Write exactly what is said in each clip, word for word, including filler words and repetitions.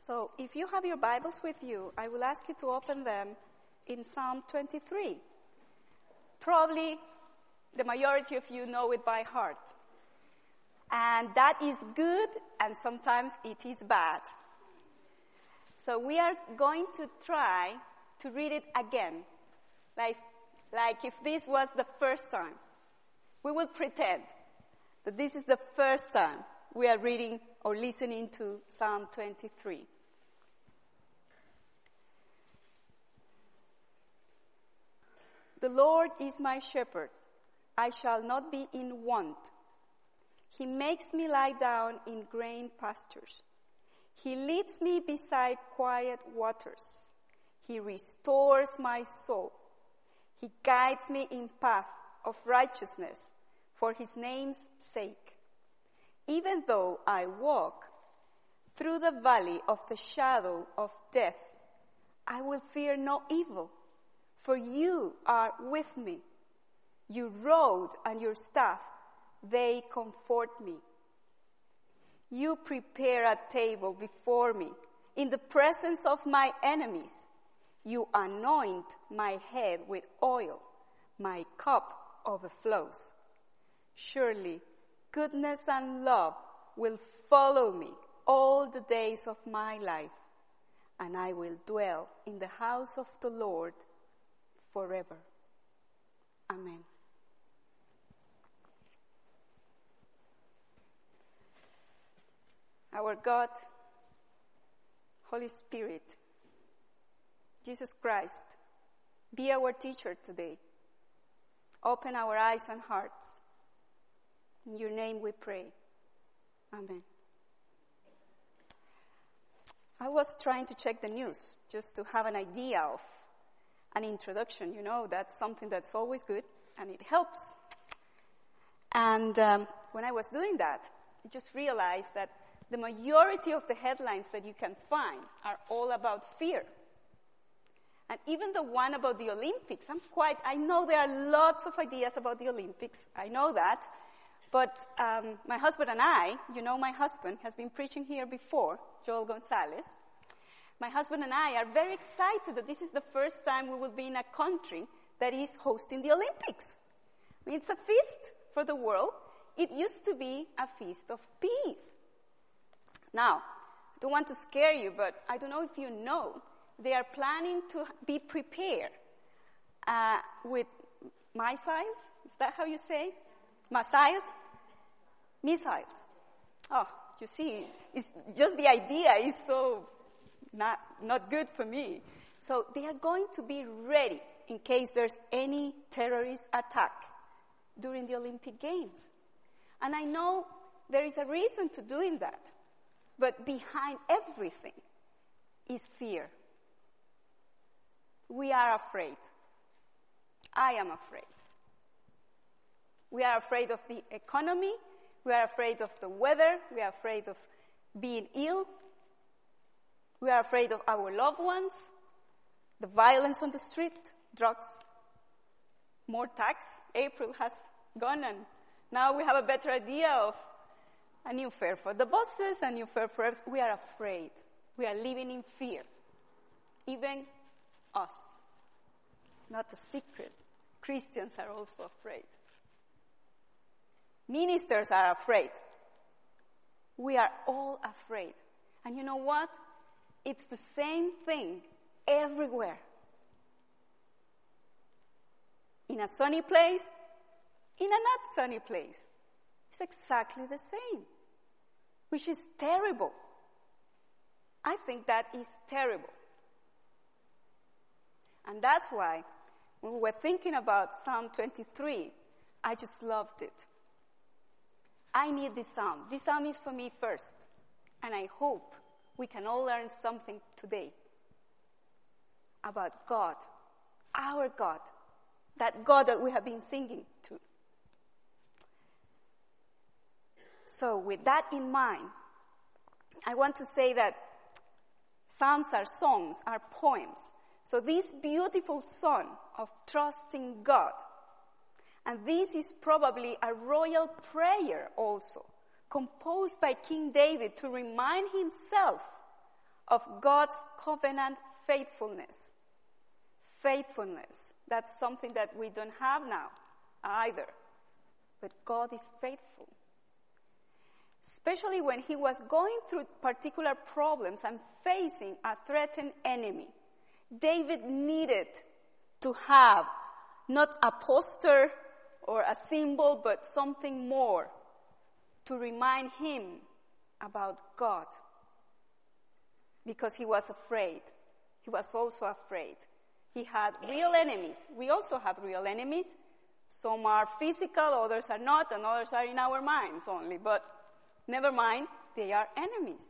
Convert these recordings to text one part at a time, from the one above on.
So if you have your Bibles with you, I will ask you to open them in Psalm twenty-three. Probably the majority of you know it by heart. And that is good, and sometimes it is bad. So we are going to try to read it again. Like, like if this was the first time. We will pretend that this is the first time we are reading or listening to Psalm twenty-three. The Lord is my shepherd. I shall not be in want. He makes me lie down in green pastures. He leads me beside quiet waters. He restores my soul. He guides me in path of righteousness for his name's sake. Even though I walk through the valley of the shadow of death, I will fear no evil, for you are with me. Your rod and your staff, they comfort me. You prepare a table before me in the presence of my enemies. You anoint my head with oil. My cup overflows. Surely goodness and love will follow me all the days of my life, and I will dwell in the house of the Lord forever. Amen. Our God, Holy Spirit, Jesus Christ, be our teacher today. Open our eyes and hearts. In your name we pray. Amen. I was trying to check the news just to have an idea of an introduction. You know, that's something that's always good and it helps. And um, when I was doing that, I just realized that the majority of the headlines that you can find are all about fear. And even the one about the Olympics, I'm quite, I know there are lots of ideas about the Olympics. I know that. But um, my husband and I, you know my husband has been preaching here before, Joel Gonzalez. My husband and I are very excited that this is the first time we will be in a country that is hosting the Olympics. I mean, it's a feast for the world. It used to be a feast of peace. Now, I don't want to scare you, but I don't know if you know, they are planning to be prepared uh, with missiles. Is that how you say? Missiles? Missiles. Oh, you see, it's just the idea is so not, not good for me. So they are going to be ready in case there's any terrorist attack during the Olympic Games. And I know there is a reason to doing that. But behind everything is fear. We are afraid. I am afraid. We are afraid of the economy. We are afraid of the weather. We are afraid of being ill. We are afraid of our loved ones, the violence on the street, drugs, more tax. April has gone, and now we have a better idea of a new fare for the buses, a new fare for everything. We are afraid. We are living in fear. Even us. It's not a secret. Christians are also afraid. Ministers are afraid. We are all afraid. And you know what? It's the same thing everywhere. In a sunny place, in a not sunny place. It's exactly the same, which is terrible. I think that is terrible. And that's why, when we were thinking about Psalm twenty-three, I just loved it. I need this psalm. This psalm is for me first. And I hope we can all learn something today about God, our God, that God that we have been singing to. So with that in mind, I want to say that psalms are songs, are poems. So this beautiful song of trusting God, and this is probably a royal prayer also, composed by King David to remind himself of God's covenant faithfulness. Faithfulness. That's something that we don't have now either. But God is faithful. Especially when he was going through particular problems and facing a threatened enemy. David needed to have not a poster or a symbol, but something more to remind him about God. Because he was afraid. He was also afraid. He had real enemies. We also have real enemies. Some are physical, others are not, and others are in our minds only. But never mind, they are enemies.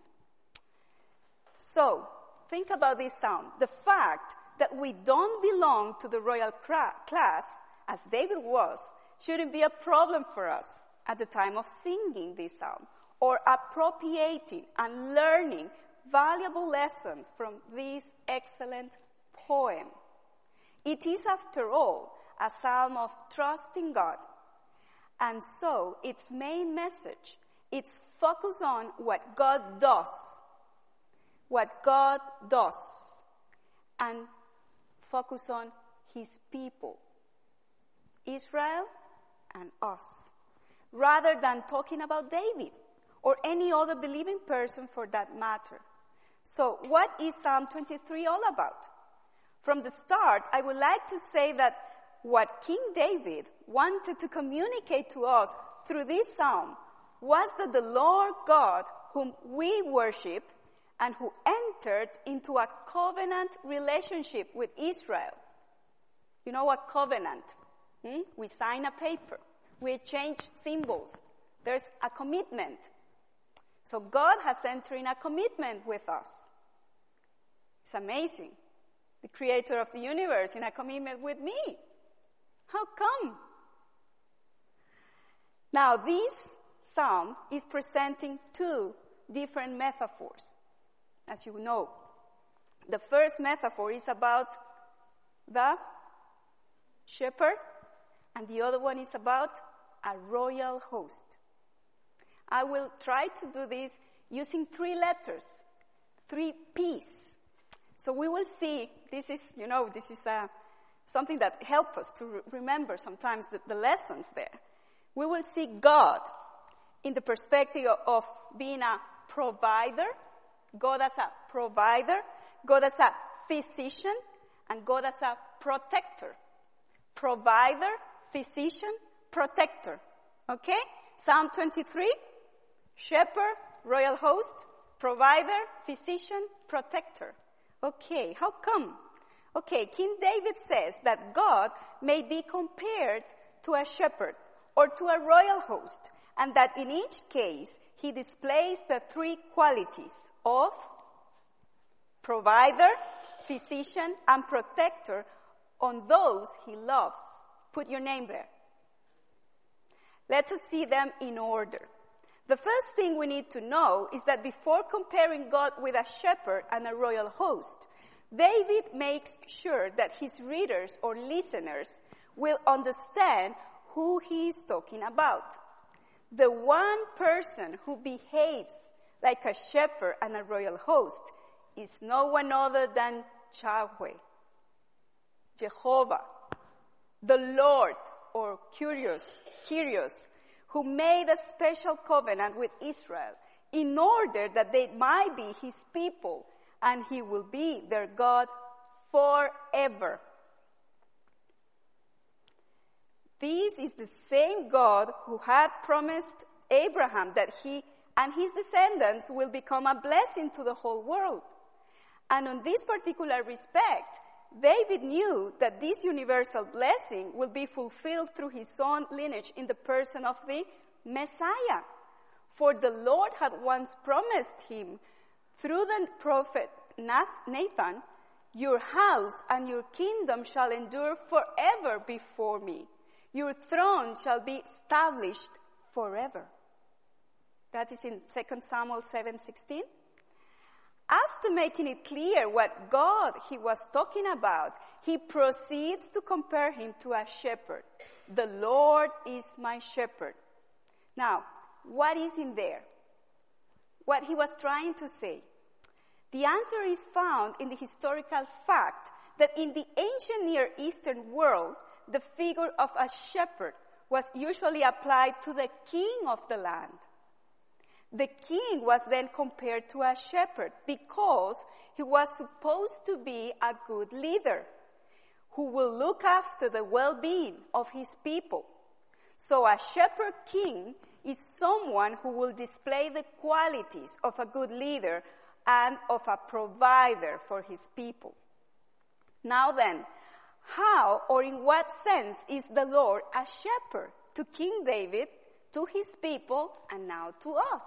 So, think about this psalm. The fact that we don't belong to the royal class, as David was, shouldn't be a problem for us at the time of singing this psalm, or appropriating and learning valuable lessons from this excellent poem. It is, after all, a psalm of trust in God. And so, its main message, it's focus on what God does. What God does. And focus on his people. Israel and us. Rather than talking about David or any other believing person for that matter. So, what is Psalm twenty-three all about? From the start, I would like to say that what King David wanted to communicate to us through this psalm was that the Lord God, whom we worship, and who entered into a covenant relationship with Israel. You know what covenant? Hmm? We sign a paper. We exchange symbols. There's a commitment. So God has entered in a commitment with us. It's amazing. The creator of the universe in a commitment with me. How come? Now, this psalm is presenting two different metaphors, as you know. The first metaphor is about the shepherd, and the other one is about a royal host. I will try to do this using three letters, three P's. So we will see, this is, you know, this is uh, something that helps us to re- remember sometimes the, the lessons there. We will see God in the perspective of, of being a provider, God as a provider, God as a physician, and God as a protector. Provider, physician, protector. Okay? Psalm twenty-three, shepherd, royal host, provider, physician, protector. Okay, how come? Okay, King David says that God may be compared to a shepherd or to a royal host, and that in each case he displays the three qualities of provider, physician, and protector on those he loves. Put your name there. Let us see them in order. The first thing we need to know is that before comparing God with a shepherd and a royal host, David makes sure that his readers or listeners will understand who he is talking about. The one person who behaves like a shepherd and a royal host is no one other than Yahweh, Jehovah, the Lord, or Kyrios, Kyrios, who made a special covenant with Israel in order that they might be his people and he will be their God forever. This is the same God who had promised Abraham that he and his descendants will become a blessing to the whole world. And on this particular respect, David knew that this universal blessing will be fulfilled through his own lineage in the person of the Messiah. For the Lord had once promised him through the prophet Nathan, "Your house and your kingdom shall endure forever before me. Your throne shall be established forever." That is in Second Samuel seven sixteen. After making it clear what God he was talking about, he proceeds to compare him to a shepherd. The Lord is my shepherd. Now, what is in there? What he was trying to say? The answer is found in the historical fact that in the ancient Near Eastern world, the figure of a shepherd was usually applied to the king of the land. The king was then compared to a shepherd because he was supposed to be a good leader who will look after the well-being of his people. So a shepherd king is someone who will display the qualities of a good leader and of a provider for his people. Now then, how or in what sense is the Lord a shepherd to King David, to his people, and now to us?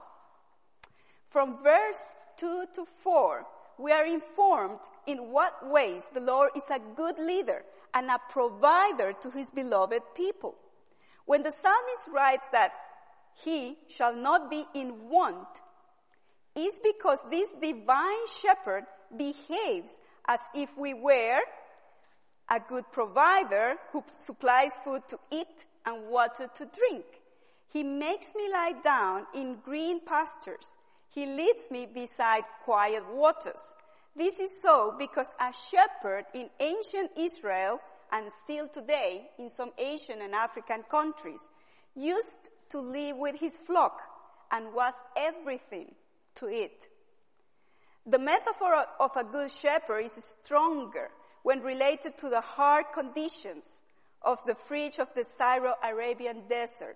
From verse two to four, we are informed in what ways the Lord is a good leader and a provider to his beloved people. When the psalmist writes that he shall not be in want, is because this divine shepherd behaves as if we were a good provider who supplies food to eat and water to drink. He makes me lie down in green pastures. He leads me beside quiet waters. This is so because a shepherd in ancient Israel, and still today in some Asian and African countries, used to live with his flock and was everything to it. The metaphor of a good shepherd is stronger when related to the hard conditions of the fringe of the Syro-Arabian desert.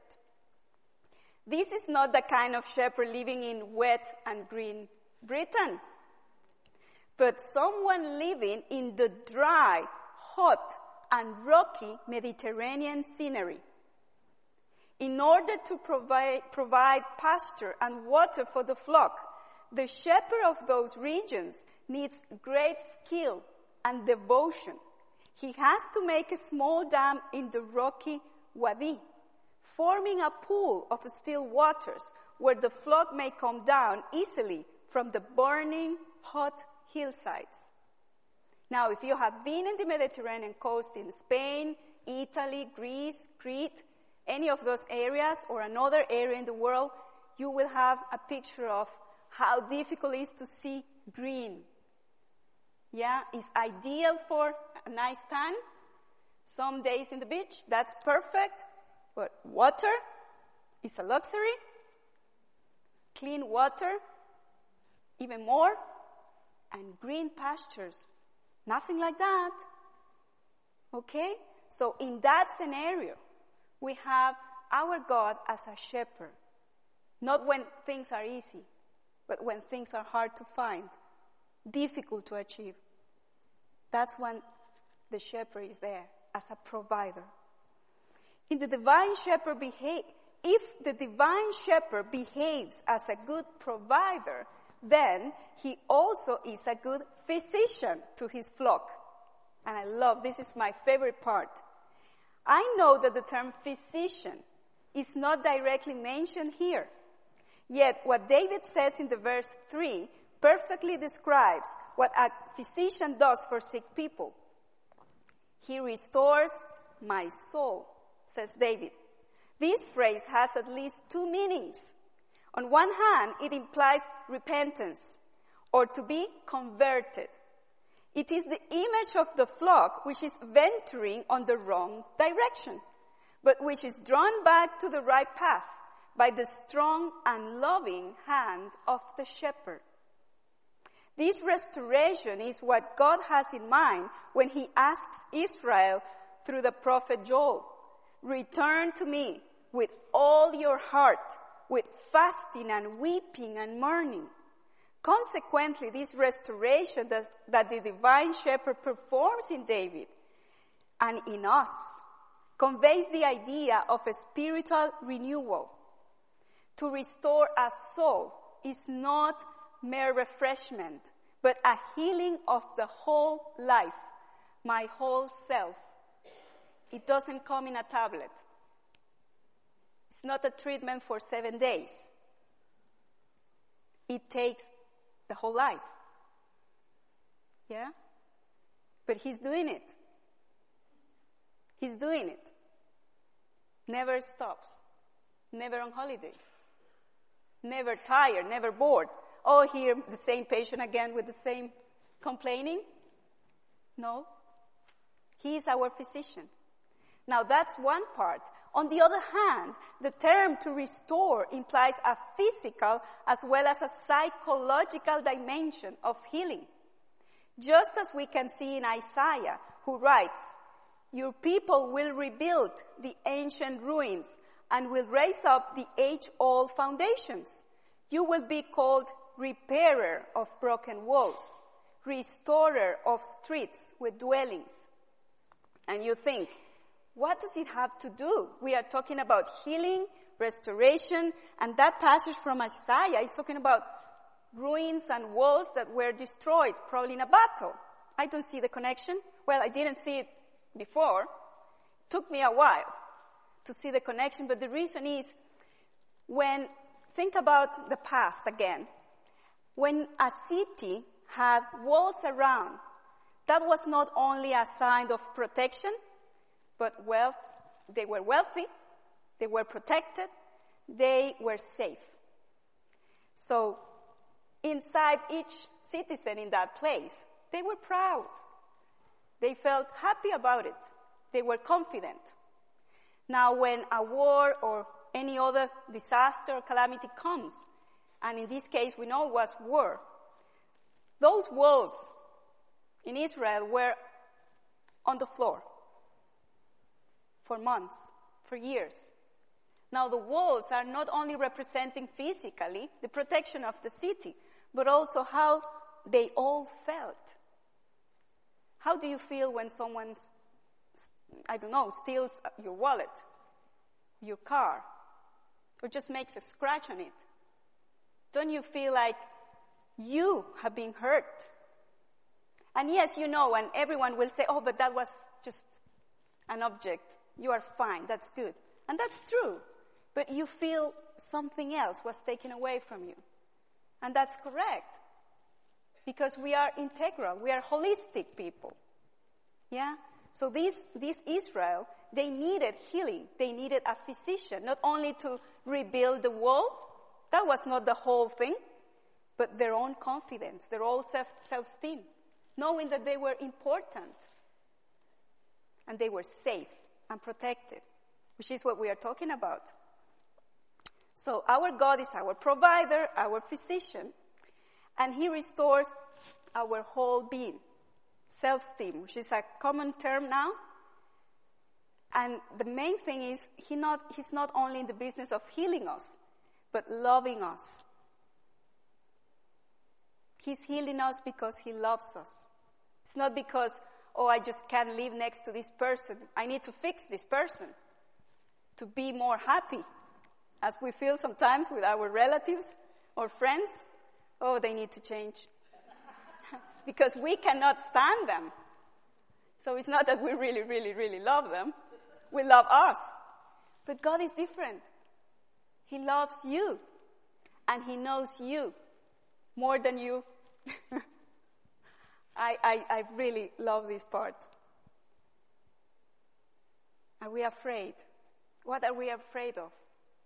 This is not the kind of shepherd living in wet and green Britain, but someone living in the dry, hot, and rocky Mediterranean scenery. In order to provide, provide pasture and water for the flock, the shepherd of those regions needs great skill and devotion. He has to make a small dam in the rocky wadi, forming a pool of still waters where the flock may come down easily from the burning, hot hillsides. Now, if you have been in the Mediterranean coast in Spain, Italy, Greece, Crete, any of those areas or another area in the world, you will have a picture of how difficult it is to see green. Yeah, it's ideal for a nice tan. Some days in the beach, that's perfect. But water is a luxury. Clean water, even more. And green pastures, nothing like that. Okay? So in that scenario, we have our God as a shepherd. Not when things are easy, but when things are hard to find, difficult to achieve. That's when the shepherd is there as a provider. In the divine shepherd behave, if the divine shepherd behaves as a good provider, then he also is a good physician to his flock. And I love, this is my favorite part. I know that the term physician is not directly mentioned here. Yet what David says in the verse three perfectly describes what a physician does for sick people. He restores my soul, says David. This phrase has at least two meanings. On one hand, it implies repentance or to be converted. It is the image of the flock which is venturing on the wrong direction, but which is drawn back to the right path by the strong and loving hand of the shepherd. This restoration is what God has in mind when he asks Israel through the prophet Joel, "Return to me with all your heart, with fasting and weeping and mourning." Consequently, this restoration that, that the divine shepherd performs in David and in us conveys the idea of a spiritual renewal. To restore a soul is not mere refreshment, but a healing of the whole life, my whole self. It doesn't come in a tablet. It's not a treatment for seven days. It takes the whole life. Yeah? But he's doing it. He's doing it. Never stops. Never on holidays. Never tired, never bored. oh, here, the same patient again with the same complaining. No. He is our physician. Now, that's one part. On the other hand, the term to restore implies a physical as well as a psychological dimension of healing. Just as we can see in Isaiah, who writes, your people will rebuild the ancient ruins and will raise up the age-old foundations. You will be called repairer of broken walls, restorer of streets with dwellings. And you think, what does it have to do? We are talking about healing, restoration, and that passage from Isaiah is talking about ruins and walls that were destroyed, probably in a battle. I don't see the connection. Well, I didn't see it before. It took me a while to see the connection, but the reason is, when, think about the past again, when a city had walls around, that was not only a sign of protection, but wealth. They were wealthy, they were protected, they were safe. So, inside each citizen in that place, they were proud. They felt happy about it. They were confident. Now, when a war or any other disaster or calamity comes, and in this case we know it was war, those walls in Israel were on the floor for months, for years. Now, the walls are not only representing physically the protection of the city, but also how they all felt. How do you feel when someone, I don't know, steals your wallet, your car, or just makes a scratch on it? Don't you feel like you have been hurt? And yes, you know, and everyone will say, oh, but that was just an object. You are fine. That's good. And that's true. But you feel something else was taken away from you. And that's correct. Because we are integral. We are holistic people. Yeah? So this, this Israel, they needed healing. They needed a physician, not only to rebuild the wall. That was not the whole thing. But their own confidence, their own self, self-esteem. Knowing that they were important. And they were safe and protected. Which is what we are talking about. So our God is our provider, our physician, and He restores our whole being. Self-esteem, which is a common term now. And the main thing is, he not, He's not only in the business of healing us, but loving us. He's healing us because He loves us. It's not because, oh, I just can't live next to this person. I need to fix this person to be more happy. As we feel sometimes with our relatives or friends, oh, they need to change. Because we cannot stand them. So it's not that we really, really, really love them. We love us. But God is different. He loves you. And He knows you more than you. I, I, I really love this part. Are we afraid? What are we afraid of?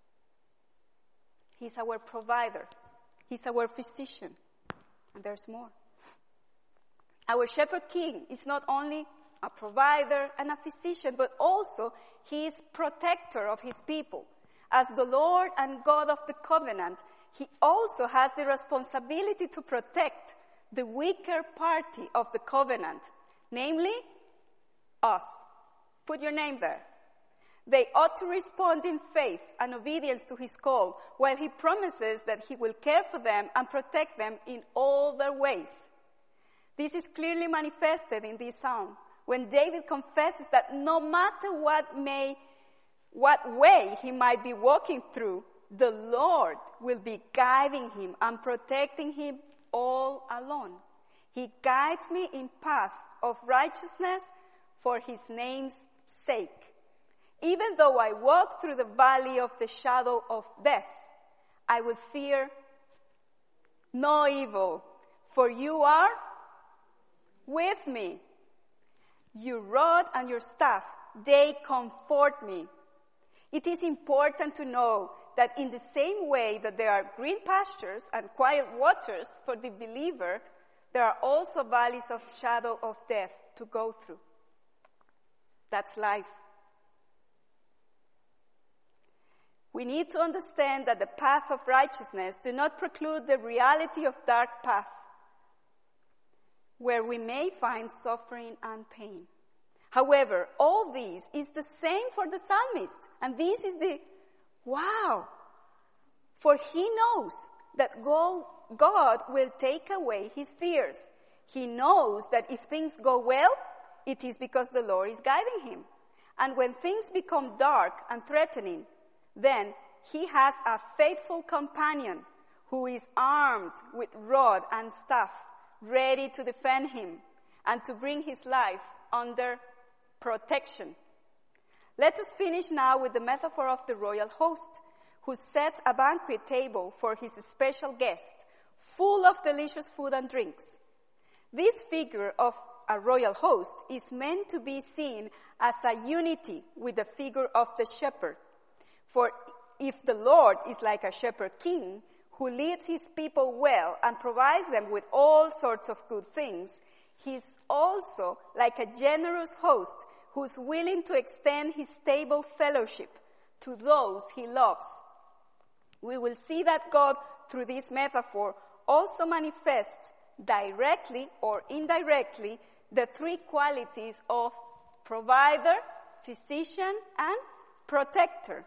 He's our provider. He's our physician. And there's more. Our shepherd king is not only a provider and a physician, but also he is protector of his people. As the Lord and God of the covenant, he also has the responsibility to protect the weaker party of the covenant, namely us. Put your name there. They ought to respond in faith and obedience to his call, while he promises that he will care for them and protect them in all their ways. This is clearly manifested in this psalm, when David confesses that no matter what may, what way he might be walking through, the Lord will be guiding him and protecting him all along. He guides me in path of righteousness for his name's sake. Even though I walk through the valley of the shadow of death, I will fear no evil, for you are with me. Your rod and your staff, they comfort me. It is important to know that in the same way that there are green pastures and quiet waters for the believer, there are also valleys of shadow of death to go through. That's life. We need to understand that the path of righteousness do not preclude the reality of dark path, where we may find suffering and pain. However, all this is the same for the psalmist, and this is the wow. For he knows that God will take away his fears. He knows that if things go well, it is because the Lord is guiding him. And when things become dark and threatening, then he has a faithful companion who is armed with rod and staff, ready to defend him and to bring his life under protection. Let us finish now with the metaphor of the royal host, who sets a banquet table for his special guest, full of delicious food and drinks. This figure of a royal host is meant to be seen as a unity with the figure of the shepherd. For if the Lord is like a shepherd king who leads his people well and provides them with all sorts of good things, he is also like a generous host who's willing to extend his stable fellowship to those he loves. We will see that God, through this metaphor, also manifests directly or indirectly the three qualities of provider, physician, and protector.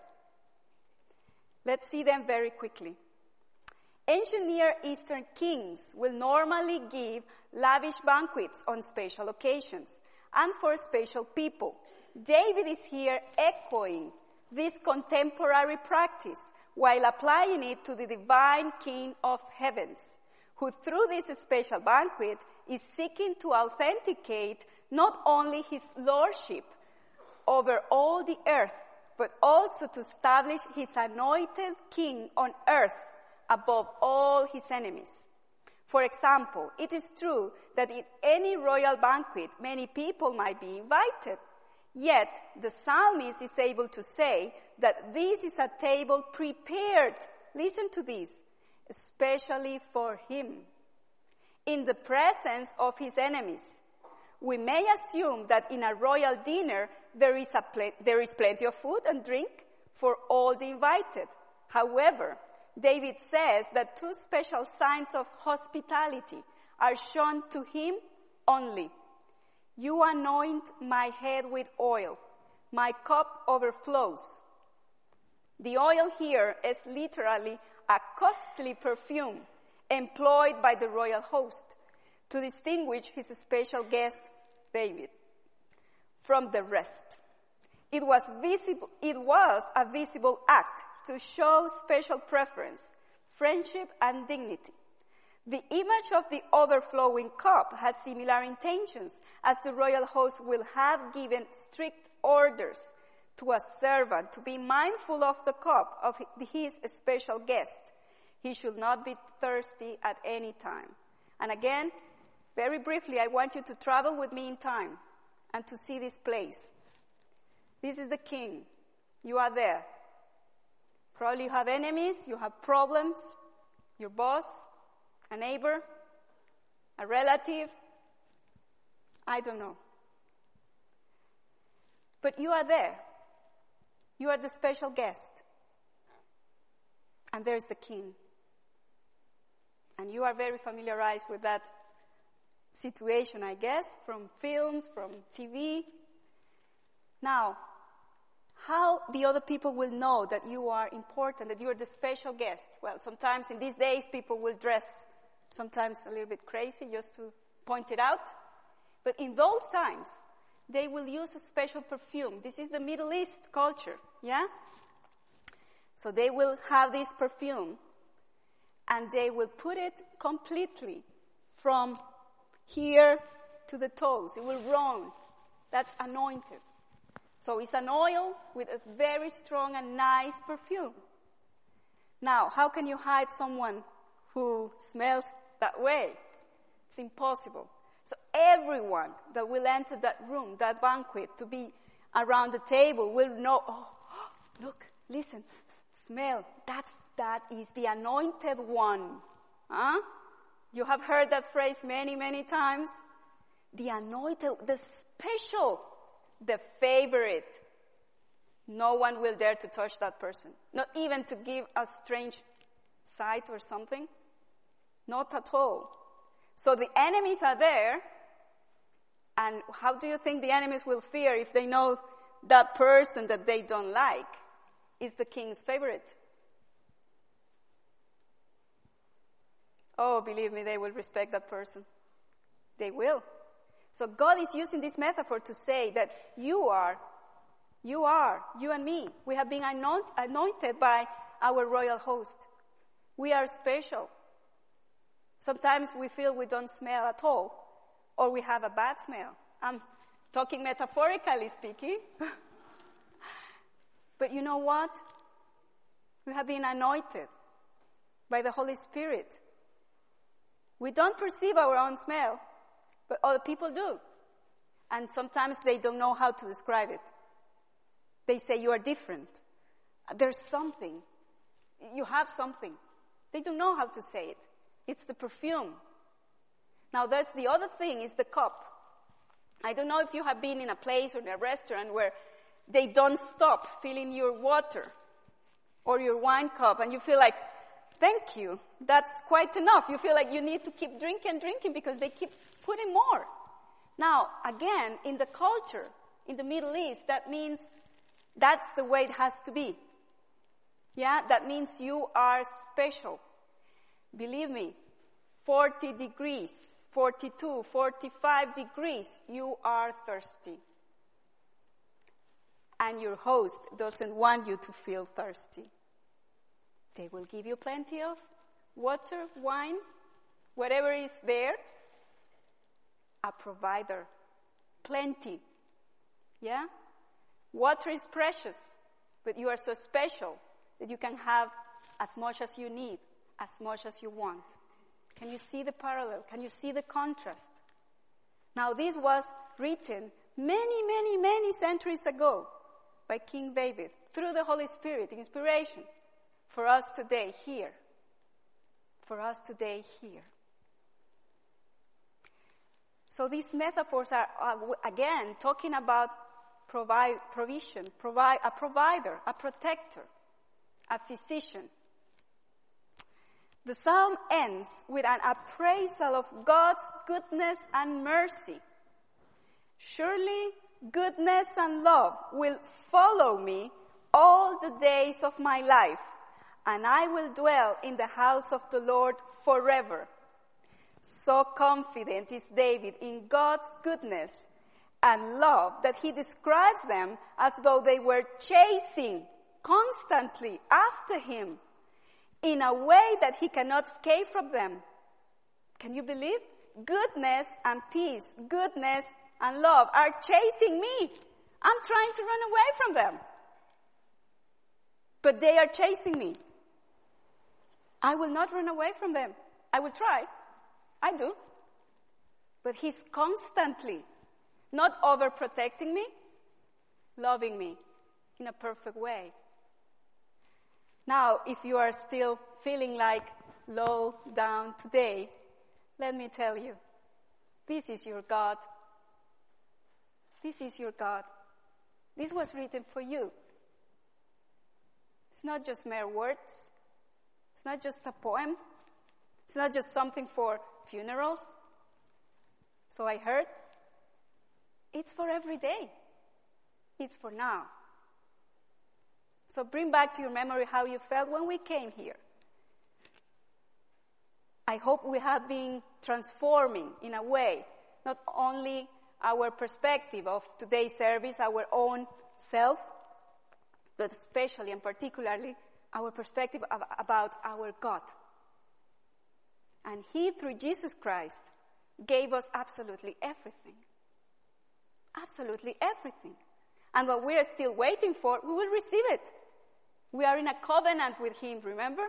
Let's see them very quickly. Ancient Near Eastern kings will normally give lavish banquets on special occasions and for special people. David is here echoing this contemporary practice while applying it to the divine King of heavens, who through this special banquet is seeking to authenticate not only his lordship over all the earth, but also to establish his anointed king on earth above all his enemies. For example, it is true that in any royal banquet, many people might be invited. Yet, the psalmist is able to say that this is a table prepared, listen to this, especially for him, in the presence of his enemies. We may assume that in a royal dinner, there is, a pl- there is plenty of food and drink for all the invited. However, David says that two special signs of hospitality are shown to him only. You anoint my head with oil. My cup overflows. The oil here is literally a costly perfume employed by the royal host to distinguish his special guest, David, from the rest. It was visible, it was a visible act to show special preference, friendship, and dignity. The image of the overflowing cup has similar intentions, as the royal host will have given strict orders to a servant to be mindful of the cup of his special guest. He should not be thirsty at any time. And again, very briefly, I want you to travel with me in time and to see this place. This is the king. You are there. Probably you have enemies, you have problems, your boss, a neighbor, a relative, I don't know. But you are there. You are the special guest. And there's the king. And you are very familiarized with that situation, I guess, from films, from T V. Now, how the other people will know that you are important, that you are the special guest? Well, sometimes in these days people will dress sometimes a little bit crazy just to point it out. But in those times, they will use a special perfume. This is the Middle East culture, yeah? So they will have this perfume and they will put it completely from here to the toes. It will run. That's anointed. So it's an oil with a very strong and nice perfume. Now, how can you hide someone who smells that way? It's impossible. So everyone that will enter that room, that banquet, to be around the table will know, oh, look, listen, Smell. That's, that is the anointed one. Huh? You have heard that phrase many, many times. The anointed, the special, the favorite. No one will dare to touch that person. Not even to give a strange sight or something. Not at all. So the enemies are there. And how do you think the enemies will fear if they know that person that they don't like is the king's favorite? Oh, believe me, they will respect that person. They will. So God is using this metaphor to say that you are, you are, you and me, we have been anointed by our royal host. We are special. Sometimes we feel we don't smell at all, or we have a bad smell. I'm talking metaphorically speaking. But you know what? We have been anointed by the Holy Spirit. We don't perceive our own smell, but other people do. And sometimes they don't know how to describe it. They say you are different. There's something. You have something. They don't know how to say it. It's the perfume. Now that's the other thing, is the cup. I don't know if you have been in a place or in a restaurant where they don't stop filling your water or your wine cup, and you feel like, thank you, that's quite enough. You feel like you need to keep drinking, drinking, because they keep putting more. Now, again, in the culture, in the Middle East, that means that's the way it has to be. Yeah, that means you are special. Believe me, forty degrees, forty-two, forty-five degrees, you are thirsty. And your host doesn't want you to feel thirsty. They will give you plenty of water, wine, whatever is there. A provider. Plenty. Yeah? Water is precious, but you are so special that you can have as much as you need, as much as you want. Can you see the parallel? Can you see the contrast? Now, this was written many, many, many centuries ago by King David through the Holy Spirit, inspiration, for us today here. For us today here. So these metaphors are, are again, talking about provide, provision, provide, a provider, a protector, a physician. The psalm ends with an appraisal of God's goodness and mercy. Surely goodness and love will follow me all the days of my life, and I will dwell in the house of the Lord forever. So confident is David in God's goodness and love that he describes them as though they were chasing constantly after him in a way that he cannot escape from them. Can you believe? Goodness and peace, goodness and love are chasing me. I'm trying to run away from them. But they are chasing me. I will not run away from them. I will try. I do. But he's constantly not overprotecting me, loving me in a perfect way. Now, if you are still feeling like low down today, let me tell you, this is your God. This is your God. This was written for you. It's not just mere words. It's not just a poem. It's not just something for funerals. So I heard. It's for every day. It's for now. So bring back to your memory how you felt when we came here. I hope we have been transforming in a way, not only our perspective of today's service, our own self, but especially and particularly our perspective of, about our God. And He, through Jesus Christ, gave us absolutely everything. Absolutely everything. And what we are still waiting for, we will receive it. We are in a covenant with Him, remember?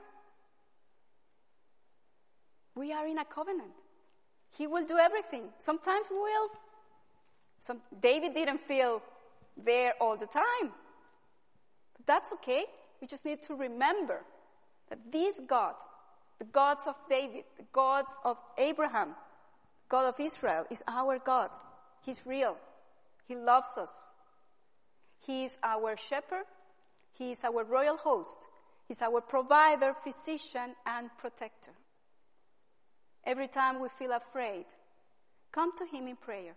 We are in a covenant. He will do everything. Sometimes we will. Some, David didn't feel there all the time. But that's okay. We just need to remember that this God, the God of David, the God of Abraham, God of Israel, is our God. He's real. He loves us. He is our shepherd. He is our royal host. He's our provider, physician, and protector. Every time we feel afraid, come to him in prayer.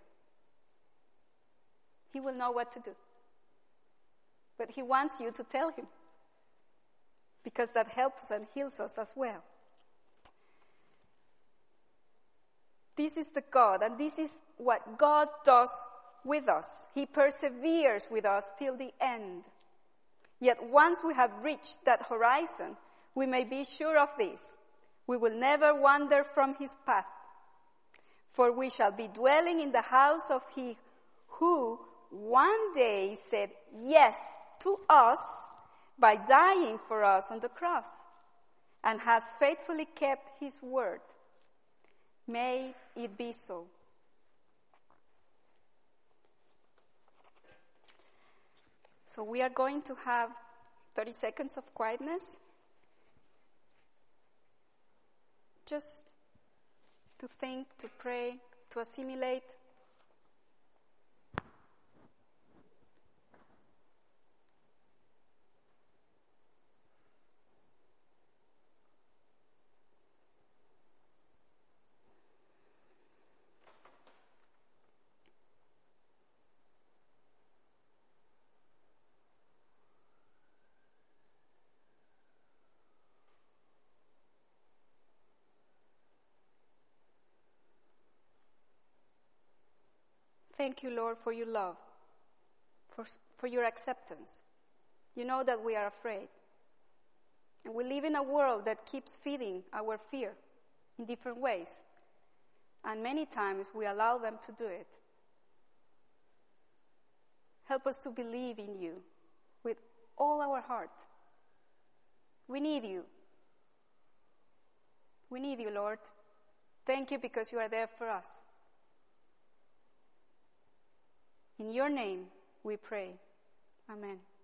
He will know what to do. But he wants you to tell him, because that helps and heals us as well. This is the God, and this is what God does with us. He perseveres with us till the end. Yet once we have reached that horizon, we may be sure of this: we will never wander from his path. For we shall be dwelling in the house of he who one day said yes to us by dying for us on the cross, and has faithfully kept his word. May it be so. So we are going to have thirty seconds of quietness, just to think, to pray, to assimilate. Thank you, Lord, for your love, for, for your acceptance. You know that we are afraid. And we live in a world that keeps feeding our fear in different ways. And many times we allow them to do it. Help us to believe in you with all our heart. We need you. We need you, Lord. Thank you because you are there for us. In your name we pray. Amen.